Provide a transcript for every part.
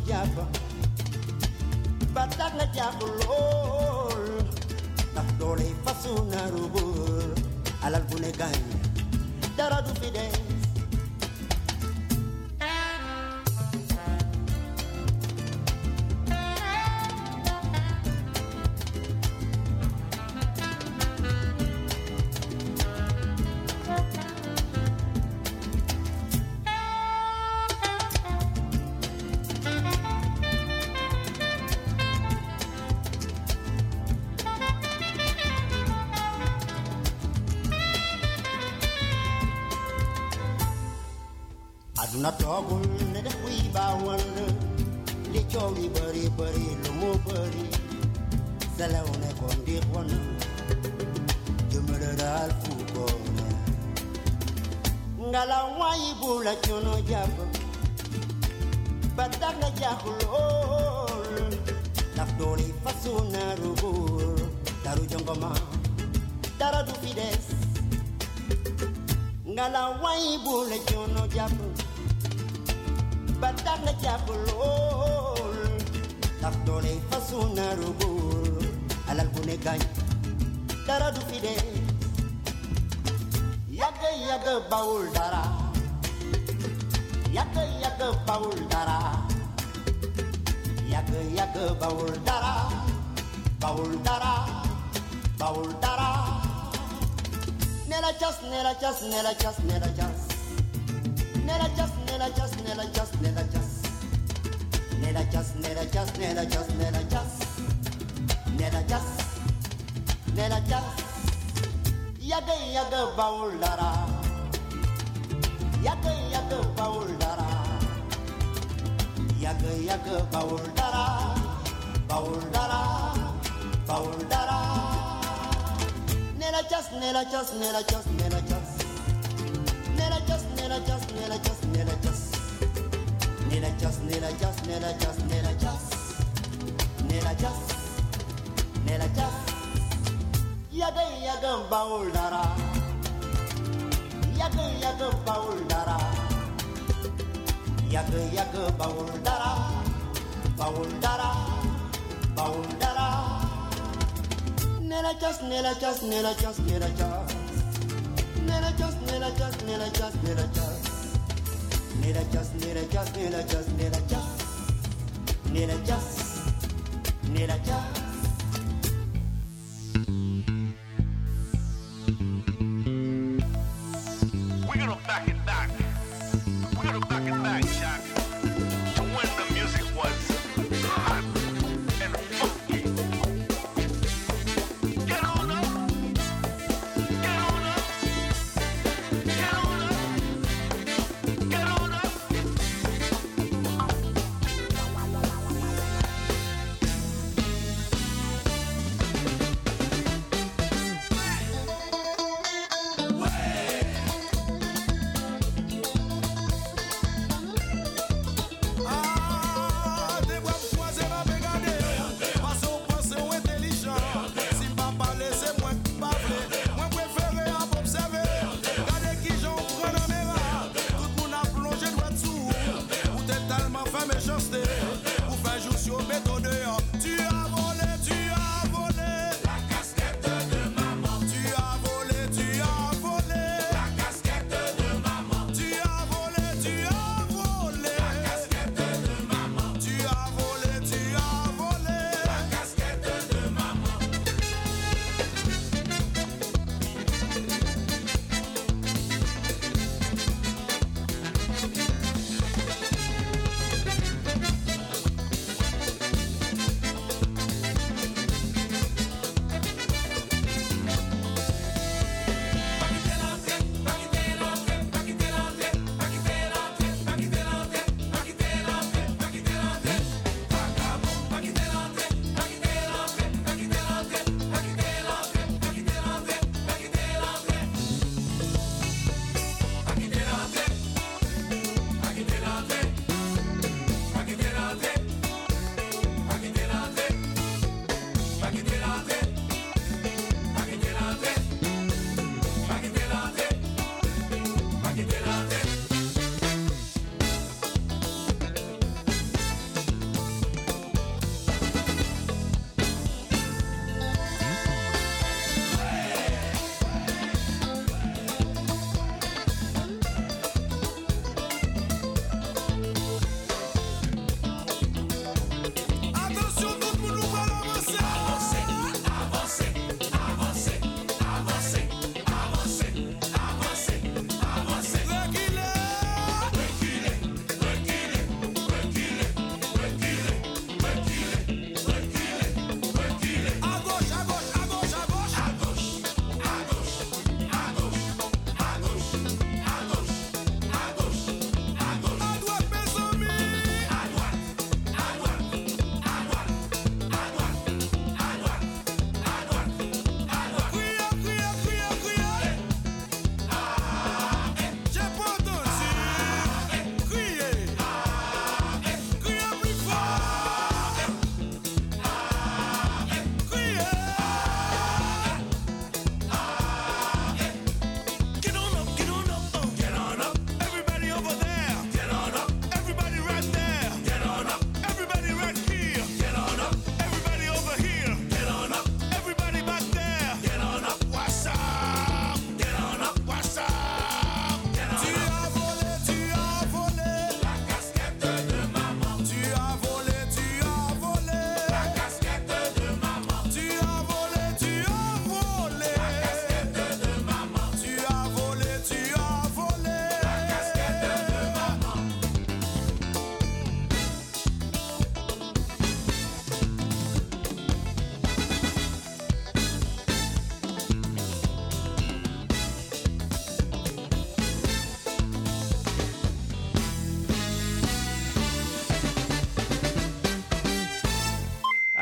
jàpp ba tax nga jàpp lool ndax doole fasu naaru góor alal bu ne gaañ dara du fi des aduna toogul ne def buy baawal li coow li bari bari lu mu bari selew ne ko ndiix wan jëmale daal fu ko ne ngala waayi bu la coono jàpp ba tax nga jàpp lool ndax doole fasu naaru góor daru jongoma dara du fi des ngala waayi bu la coono jàpp ba tax nga jàpp lool ndax doole fasu naaru góor alal bu ne gaañ dara du fi dee yàgg yàgg bawul dara yàgg yàgg bawul dara yàgg yàgg bawul dara bawul dara bawul dara ne la cas ne la cas ne la cas ne la cas Nella just, nella just, nella just, nella just, nella just, nella just, nella just, nella just, nella just, nella just. Yaga yaga baul dara, yaga yaga baul dara, yaga yaga baul dara, baul dara, baul dara. Nella just, nella just, nella just, nella just. Nella just, nella just, nella just, nella just, nella just, nella just, nella just, nella just, nella just, nella just. Yaga yaga baul dara, yaga yaga baul dara, yaga yaga baul dara, baul dara, baul dara. Nella just, nella just, nella just, nella just. Nella just, nella just, nella just, nella just, nella just, nella just, nella just, nella just, nella just, nella just. We're gonna back it back. We're gonna back it back, Jack, to when the music was hot and funky. Get on up. Get on up. Get on up. Get on up.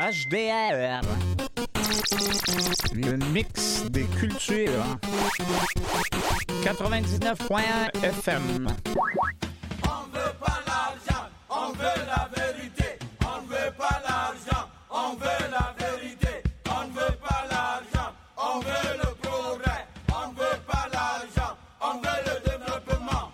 HDR. Le mix des cultures. 99.1 FM. On veut pas l'argent, on veut la vérité. On veut pas l'argent, on veut la vérité. On veut pas l'argent, on veut le progrès. On veut pas l'argent, on veut le développement.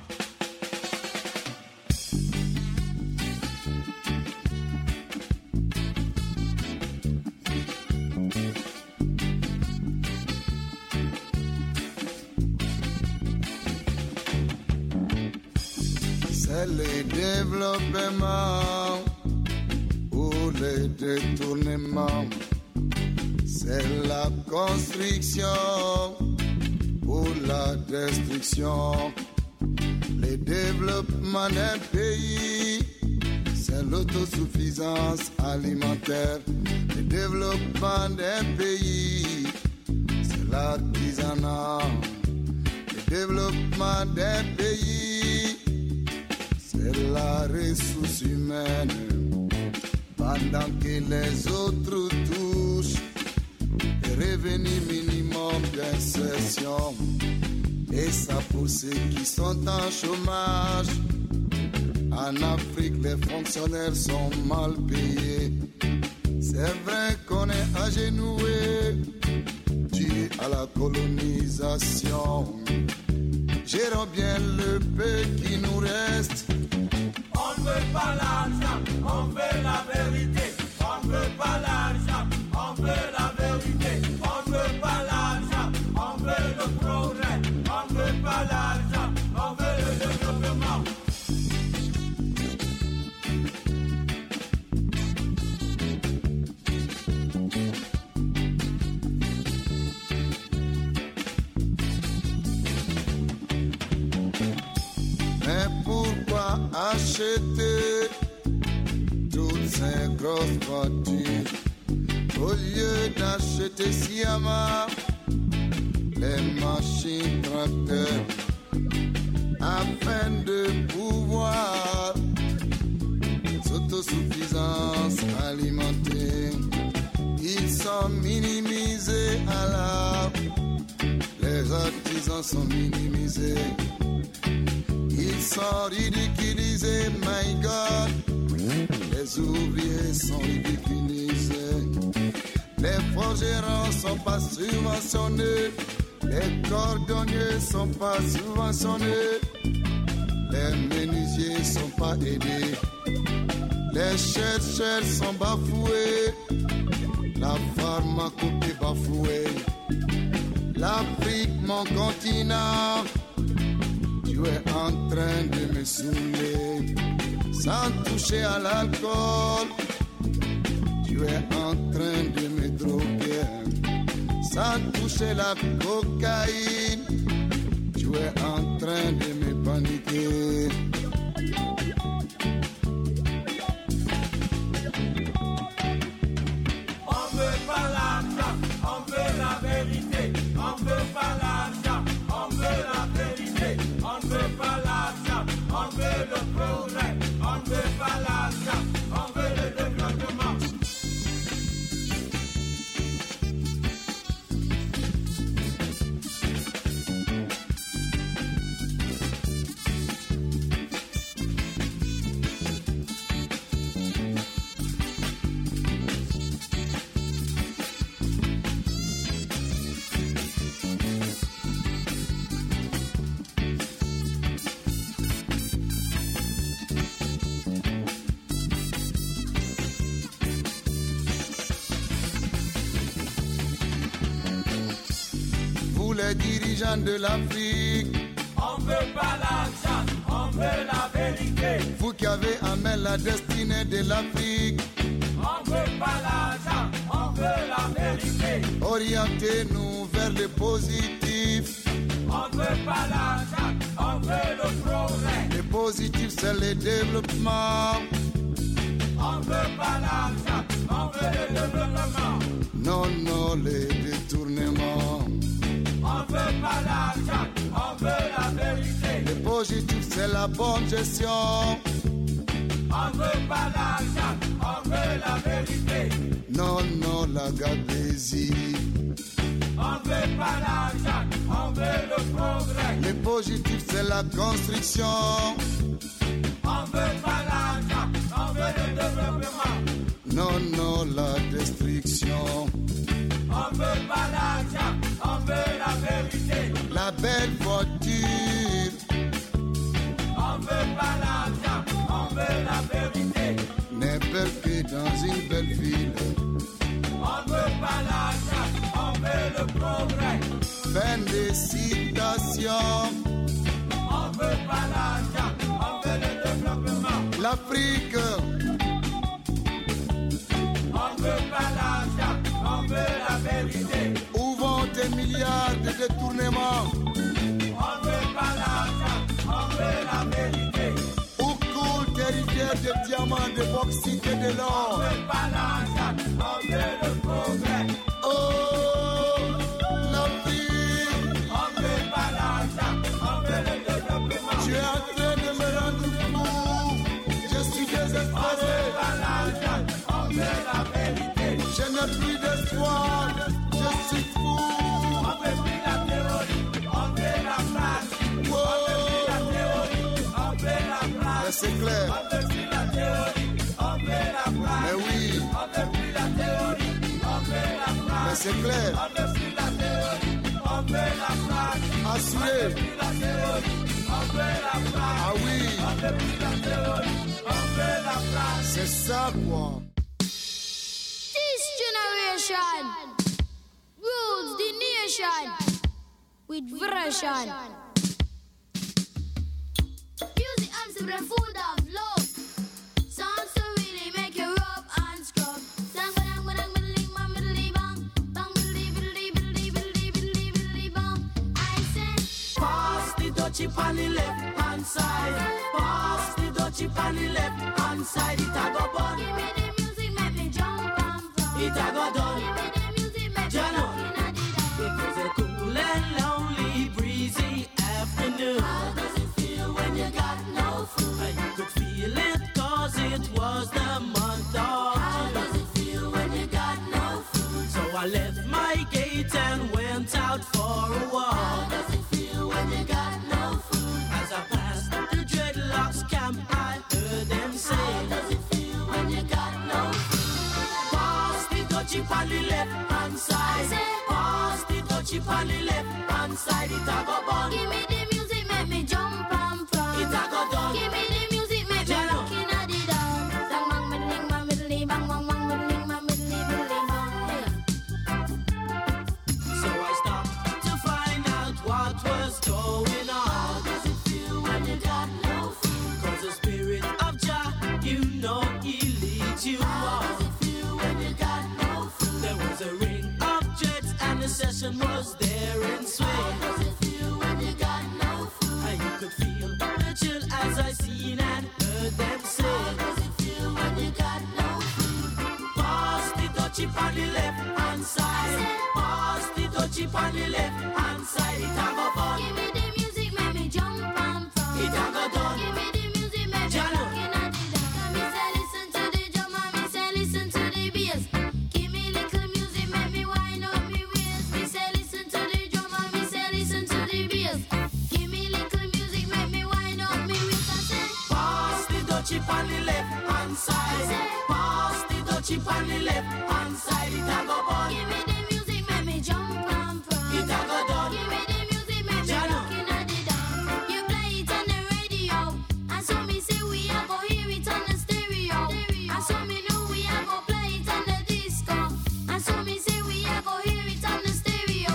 C'est le développement ou le détournement. C'est la construction ou la destruction. Le développement d'un pays, c'est l'autosuffisance alimentaire. Le développement d'un pays, c'est l'artisanat. Le développement d'un pays, c'est la ressource humaine. Pendant que les autres touchent le revenu minimum d'insertion. Et ça pour ceux qui sont en chômage. En Afrique, les fonctionnaires sont mal payés. C'est vrai qu'on est agenoué dû à la colonisation. Gérons bien le peu qui nous reste. On veut pas l'argent, on veut la vérité. On veut pas l'argent, on veut la vérité. On veut pas l'argent, on veut le progrès. On veut pas l'argent, on veut le développement. Mais pourquoi acheter toutes ces grosses voitures au lieu d'acheter sciemment les machines tracteurs afin de pouvoir s'autosuffisance alimentaire? Ils sont minimisés à l'art, les artisans sont minimisés. Ils sont ridiculisés, my God. Les ouvriers sont ridiculisés. Les forgerons sont pas subventionnés. Les cordonniers sont pas subventionnés. Les menuisiers sont pas aidés. Les chercheurs sont bafoués. La pharmacopée bafouée. L'Afrique, mon continent, tu es en train de me saouler. Sans toucher à l'alcool, tu es en train de me droguer. Sans toucher la cocaïne, tu es en train de me paniquer. On veut pas l'argent, on veut la vérité. On veut pas l'argent, on veut la vérité. On veut pas l'argent, on veut le progrès. On veut pas l'argent, on veut le développement. Les dirigeants de l'Afrique, on veut pas l'argent, on veut la vérité. vous qui avez en main la destinée de l'Afrique, On veut pas l'argent, on veut la vérité. orientez-nous vers le positif. On veut pas l'argent, on veut le progrès. Le positif, c'est le développement. On veut pas l'argent, on veut le développement. Non, non, le détournement. On veut pas l'argent, on veut la vérité. Le positif, c'est la bonne gestion. On veut pas l'argent, on veut la vérité. Non, plaisir. On veut pas l'argent, on veut le progrès. Le positif, c'est la construction. On veut pas l'argent, on veut le développement. Non, non, la destruction. On veut pas l'argent, on veut la vérité. La belle voiture. On veut pas l'argent, on veut la vérité. N'est belle que dans une belle ville. On veut pas l'argent, on veut le progrès. Fin de citation. On veut pas l'argent, on veut le développement. L'Afrique. On veut pas l'argent, on veut la vérité. Où vont des milliards de détournements? On veut pas l'argent, on veut la vérité. Où coule des rivières de diamants, de bauxite et de On l'or? veut pas l'argent, on veut le progrès. Oh, l'Afrique. On veut pas l'argent, on veut le développement. Tu es en train de me rendre fou. Je suis On veut désespéré. pas l'argent, on veut la vérité. Je n'ai plus d'espoir. Je suis fou. On veut plus la théorie, on veut la pratique. Oh, La théorie, on veut la mais pratique. c'est clair. On veut plus la théorie, on veut la Mais pratique. oui, On veut plus la théorie, on veut la mais pratique. c'est clair. On veut plus la théorie, on veut la pratique. Assuré. Plus la théorie, on veut la pratique. Ah oui, On veut plus la théorie, on veut la pratique. c'est ça quoi. This generation rules the nation with version. Music arms with a food of love. Songs to really make you rub and scrub. Sang badang badang biddly bang biddly bang. Bang biddly biddly biddly biddly biddly biddly bang. I said, Pass the dutchie on the left hand side. Pass the dutchie on the left hand side. It a go bun. give me the music, make me jump and from. It a go done. Give me the music, make me Jano. rockin' at the dawn. It was a cool and lonely, breezy afternoon. How does it feel when you got no food? And you could feel it 'cause it was the month of How June. does it feel when you got no food? So I left my gate and went out for a How walk. does it feel when you got no food? As I passed the dreadlocks camp, I heard them say, How does it feel when you got no food? Pass the dutchie on the left hand side. Pass the dutchie on the left hand side. It a go bun. Give me the music, make me jump and from. It a go done. Give me the music, make me Jano. rockin' at the dawn. Sang bang middling bang middly bang bang bang middling bang middly middly bang. So I stopped to find out what was going How on. does it feel when you got no food? 'Cause the spirit of Jah, you know he leads you How on. does it feel when you got no food? There was a ring of jets and the session was there in How swing. does it feel when you got no food? And you could feel the chill as I seen and heard them How say, does it feel when you got no food? Pass the dutchie on the left hand side. Pass the dutchie on the left hand side. It a go bun. Give me the music, make me jump and from. It a go done. Give me the music, make me Jano. rockin' at the dawn. Me say listen to the drum and me say listen to the bass. Give me little music, make me wind up me waist. Me say listen to the drum and me say listen to the bass. Give me little music, make me wind up me waist. I say, Pass the dutchie on the left hand side. Pass the dutchie on the left hand side. It a go bun. give me the music, make me jump and from. It a go done. Give me the music, make me Jano. rockin' at the dawn. You play it on the radio, and so me say we a go hear it on the stereo. And so me know we a go play it on the disco. And so me say we a go hear it on the stereo.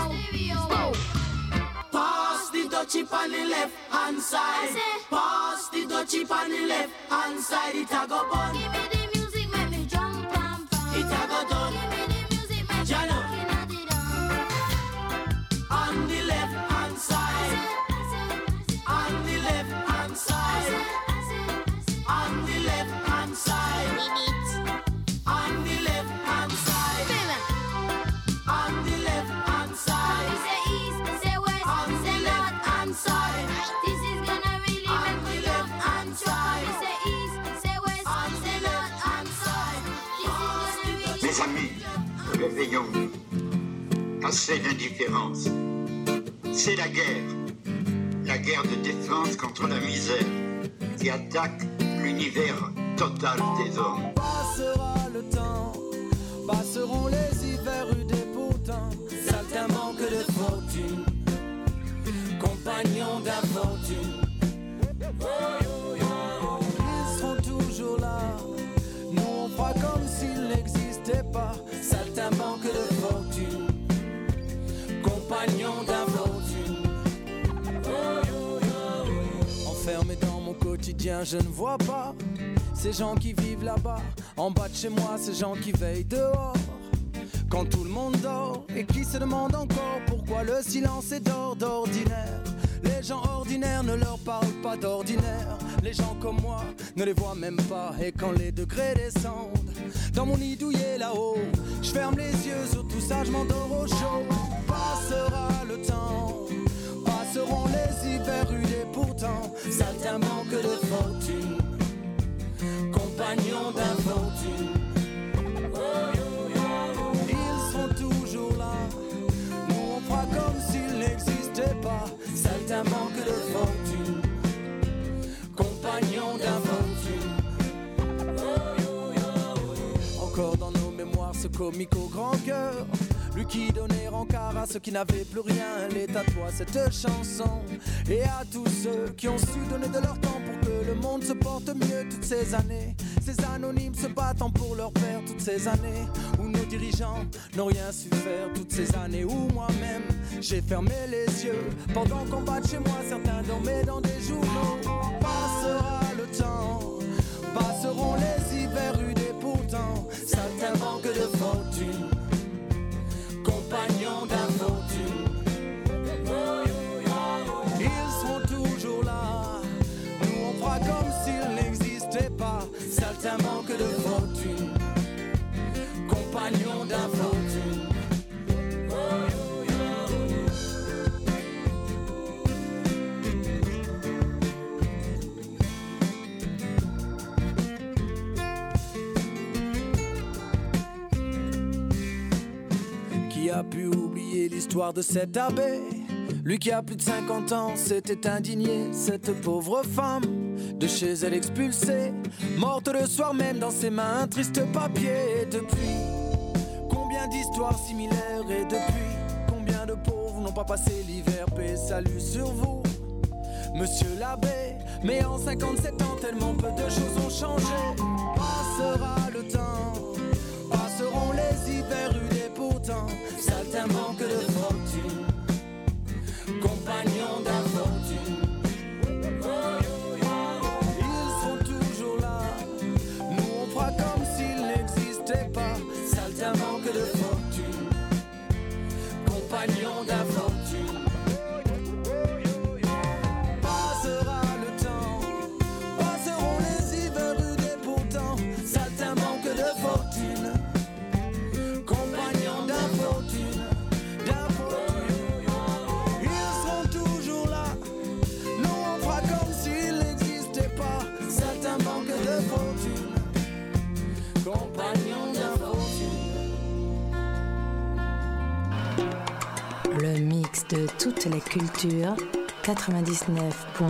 Pass the dutchie on the left hand side. I say- Pass the dutchie on the left hand side. It a go bun. Give me the music, make me jump and from. It a go done. Give me the music, make me Jano. rockin' at the dawn. On the left hand side. On the left hand side. On the left hand side. On the left hand side. On the left hand side. Say east, say west, On the say left north hand and side. south. This is gonna really On make me the jump left and hand jump. side. Say east, say west, On say the north left and south. This is gonna really Mes amis, réveillons. Assez d'indifférence. C'est la guerre de défense contre la misère qui attaque l'univers total des hommes. Passera le temps, passeront les hivers rudes et pourtant, certains manque de fortune, compagnons d'aventure. Ils seront toujours là, nous on fera comme s'ils n'existaient pas, certains manque de fortune, compagnons d'aventure. Enfermé dans mon quotidien, je ne vois pas ces gens qui vivent là-bas. En bas de chez moi, ces gens qui veillent dehors quand tout le monde dort et qui se demandent encore pourquoi le silence est d'ordinaire. Les gens ordinaires ne leur parlent pas d'ordinaire. Les gens comme moi ne les voient même pas. Et quand les degrés descendent dans mon nid douillet là-haut, je ferme les yeux sur tout ça, je m'endors au chaud. Passera le temps, passeront les hivers rudes et pourtant, certains manquent de fortune, compagnons d'infortune. Ils seront toujours là, nous on fera comme s'ils n'existaient pas, certains manquent de fortune, compagnons d'infortune. Encore dans nos mémoires ce comique au grand cœur, lui qui donnait rencard à ceux qui n'avaient plus rien. Elle est à toi cette chanson et à tous ceux qui ont su donner de leur temps pour que le monde se porte mieux toutes ces années. Ces anonymes se battant pour leur père toutes ces années où nos dirigeants n'ont rien su faire. Toutes ces années où moi-même j'ai fermé les yeux pendant qu'en bas de chez moi certains dormaient dans des journaux. Passera le temps, passeront les hivers rudes et pourtant certains manquent de fortune, compagnons d'infortune. Ils seront toujours là, nous on fera comme s'ils n'existaient pas, certains manquent de fortune, compagnons d'infortune. Qui a pu oublier l'histoire de cet abbé? Lui qui a plus de 50 ans s'était indigné. Cette pauvre femme, de chez elle expulsée, morte le soir même dans ses mains, un triste papier. Et depuis, combien d'histoires similaires? Et depuis, combien de pauvres n'ont pas passé l'hiver? Paix, salut sur vous, monsieur l'abbé. Mais en 57 ans, tellement peu de choses ont changé. Passera le temps, passeront les hivers rudes et pourtant certains manquent de fortune, compagnons d'infortune. Ils seront toujours là, nous on fera comme s'ils n'existaient pas, certains manquent de fortune, compagnons d'infortune. Passera le temps, passeront les hivers rudes et pourtant certains manquent de fortune, compagnons d'infortune, d'infortune. Ils seront toujours là, nous on fera comme s'ils n'existaient pas, certains manquent de fortune, compagnons d'infortune. Le mix de toutes les cultures, 99.1.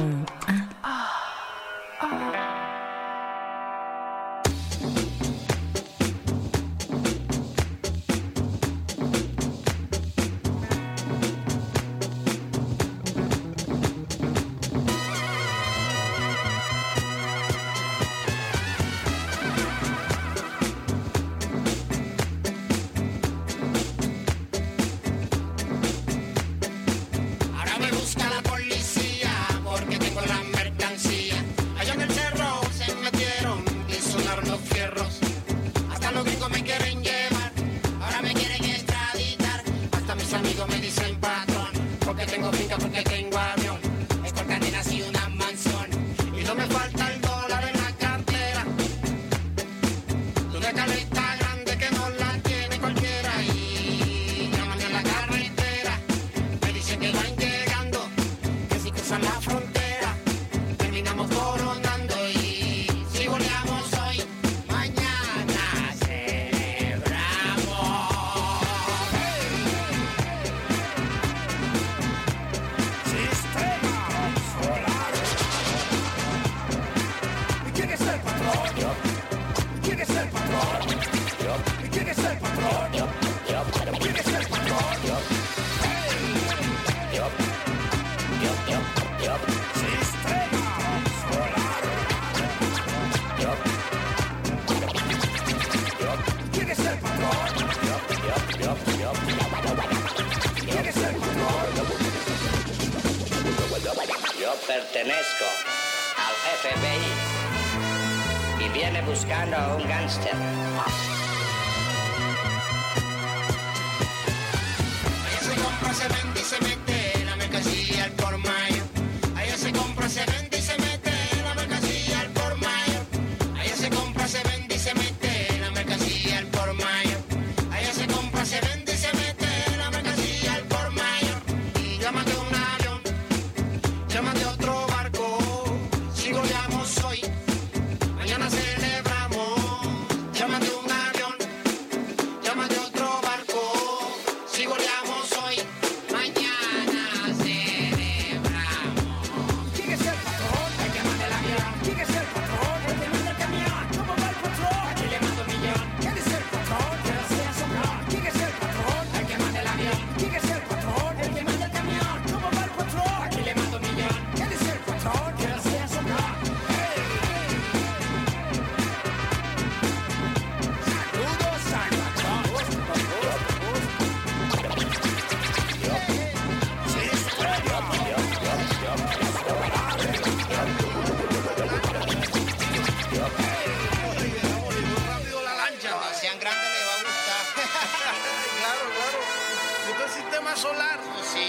Ahora me busca la policía porque tengo la mercancía. Allá en el cerro se metieron y sonaron los fierros. Hasta los gringos me quieren llevar, ahora me quieren extraditar. Hasta mis amigos me dicen patrón, porque tengo finca, porque tengo avión, estos cadenas y una mansión. Y no me falta el dólar en la cartera de una caleta grande que no la tiene cualquiera. Y llaman en la carretera, me dicen que van llegando, que si cruzan la frontera terminamos coronando. Y si goleamos hoy, mañana celebramos. ¿Quién es el patrón? ¿Y quién es el patrón? ¿Quién es el patrón? Sistema solar. ¿Quién es el patrón? ¿Quién es el patrón? Yo pertenezco al FBI y viene buscando a un gángster. Allá se compra, se vende y se mete la mercancía al por mayor. Allá se compra, se vende y se mete la mercancía al por mayor. Allá se compra, se vende y se mete la mercancía al por mayor. Allá se compra, se vende y se mete la mercancía al por mayor. Y llámate un avión, llámate otro barco, si goleamos hoy, mañana celebramos. Llámate un avión, llámate otro barco, si goleamos hoy, mañana celebramos. ¿Quién es el patrón? El que manda el avión. ¿Quién es el patrón? El que manda el camión. ¿Cómo va el patrón? Aquí le mando un millón. ¿Quién es el patrón? Que no sea sobrón. ¿Quién es el patrón? El que manda el avión. ¿Quién es el patrón? El que manda el camión. ¿Cómo va el patrón? Aquí le mando un millón. ¿Quién es el patrón? Que no sea sobrón. Saludos al patrón. Rápido la lancha. Cuando sean grandes les va a gustar. Claro, claro. Esto es sistema solar. Sí.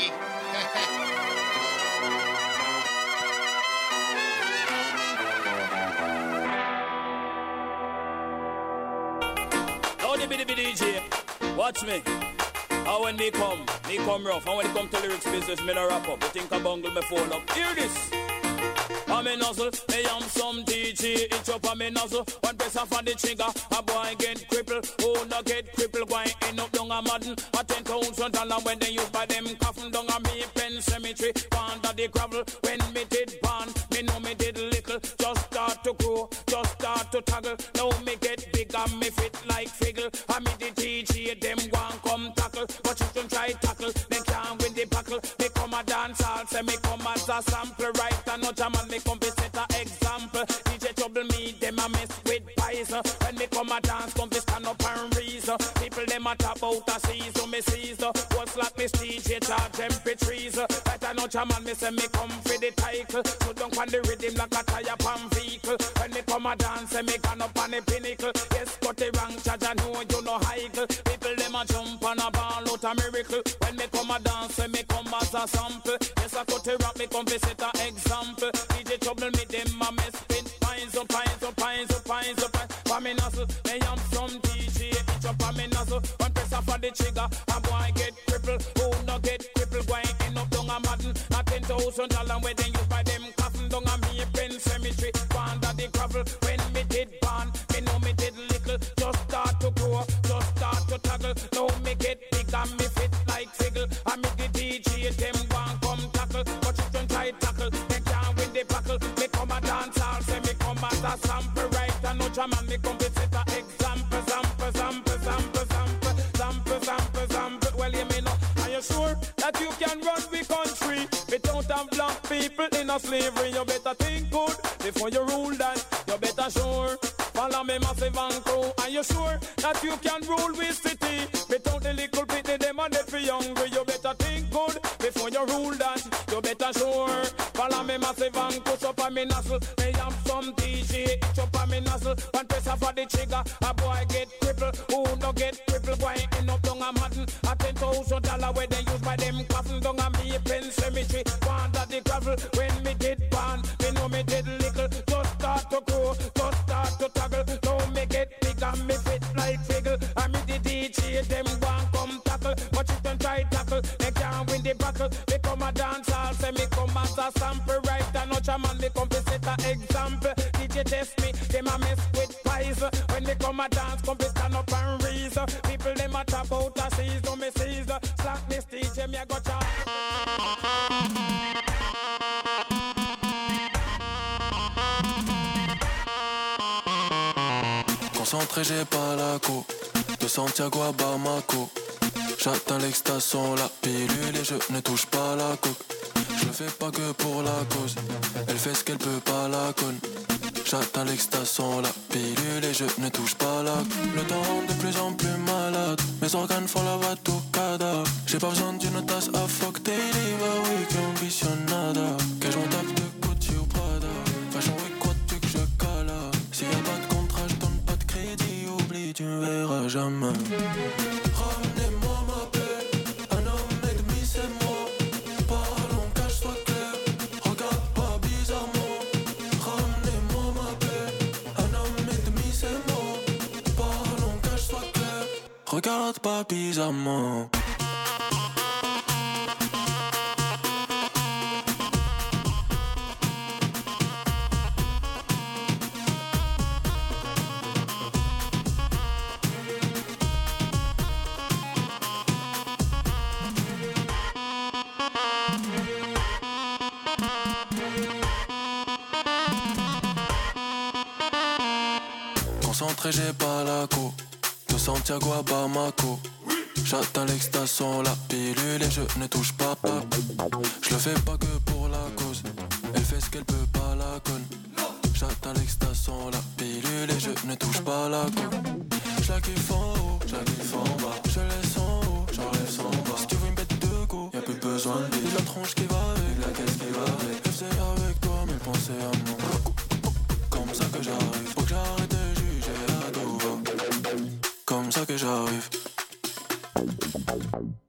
Now the bitty DJ, watch me. How when me come rough. And when it come to lyrics business, me no rap up. You think I bungle me phone up. Hear this. I'm a nuzzle, me am some DJ. It's up on me nuzzle. One press off on the trigger, a boy get crippled. Oh, no get crippled, why end up down a madden? A $10,000 when they use by them coffin down a me pen cemetery. Under the gravel, when me did ban, me know me did little. Just start to grow, just start to toggle. Now me get big and me fit like figgle. I me the DJ, them one come tackle. But you can try tackle, they can't win the buckle. Me come a dance hall, say me come as a sample. Right and not a man, me come be set a example. DJ trouble me, them a mess with pies. When me come a dance, come be stand up and reason. People them a talk about a season, me season. What's like me DJ charge temperatures. Right and not a man, me say me come for the title. So don't on the rhythm like a tire pan vehicle. When me come a dance, say me gone up on the pinnacle. Yes, got the wrong charge, I know you no higgle. People them a jump on a ball out a miracle. When me come a dance, say me come as a sample. Yes, I got the rock, me come be set a example. DJ trouble me, them a mess with pines up, pines up, pines up, pines up. For me nuzzle, me am some DJ. Each up on me nuzzle, one press off on the trigger. A boy get crippled, who no get crippled? Why end up down a madden? A $10,000 when they use by them coffin down a me pen cemetery. Under the gravel, when me did ban, me know me did little. Just start to grow, just start to toggle. Now me get big and me fit like figgle. I me the DJ, them one come tackle. But you can try tackle, they can't win the buckle. Me come a dance hall, say me come as a sample. Right and no man, me come be set a example. Sample, sample, sample, sample, sample, sample, sample. Well, you me know, are you sure that you can run the country without have black people in a slavery? You better think good before you rule that. You better sure. Follow me massive and crew. Are you sure that you can rule with city without the little bit of them and they feel hungry? You better think good before you rule that. You better sure. Follow me massive and push up on me nozzle. Me have some DJ, itch up on me nozzle. One press off of the trigger, a boy get crippled. Who no get crippled? Boy end up down a madden. A $10,000 where they use by them coffin down a me pen cemetery. Under the gravel when me did ban, me know me did little. Just start to grow, just start to toggle. Now me get big and me fit like figgle. I me the DJ, them one come tackle. But you can try tackle, they can't win the battle. They come a dance hall, say me come as a sample. Right and not a man, me come to set a example. DJ test me, them a mess with pies. When they come a dance, come to stand up and raise. People them a talk out a season, me season. Slack me DJ, me a go charge. Concentré, j'ai pas la co. De Santiago à Bamako. J'atteins l'extaston, la pilule et je ne touche pas la coque. Je le fais pas que pour la cause. Elle fait ce qu'elle peut pas la conne. J'atteins l'extaston, la pilule et je ne touche pas la coque. Le temps rend de plus en plus malade. Mes organes font la batucada. J'ai pas besoin d'une tasse à fuck daily. Bah oui, que ambitionnada. Que je m'en tape de Gucci ou Prada. Fashion week, quoi tu que je cala. S'il y a pas de contrat, je donne pas de crédit. Oublie, tu me verras jamais. Ramenez-moi ma paix. Un homme et demi, c'est moi. Parlons, cache soit clair. Regarde pas bizarrement. Ramenez-moi ma paix. Un homme et demi, c'est moi. Parlons, cache soit clair. Regarde pas bizarrement. Concentré, j'ai pas la co. De Santiago à Bamako. J'atteins l'extaston, la pilule et je ne touche pas. Je le fais pas que pour la cause. Elle fait ce qu'elle peut pas la conne. J'atteins l'extaston, la pilule et je ne touche pas la co. Je la kiffe en haut, je la kiffe en bas. Je laisse en haut, j'enlève son bas. Si tu veux une bête de go, y'a plus besoin de bille. La tronche qui va avec, la caisse qui va avec. Je faisais avec toi, mais pensez à moi. Comme ça que j'arrive, faut que j'arrête de juger la douva. Comme ça que j'arrive.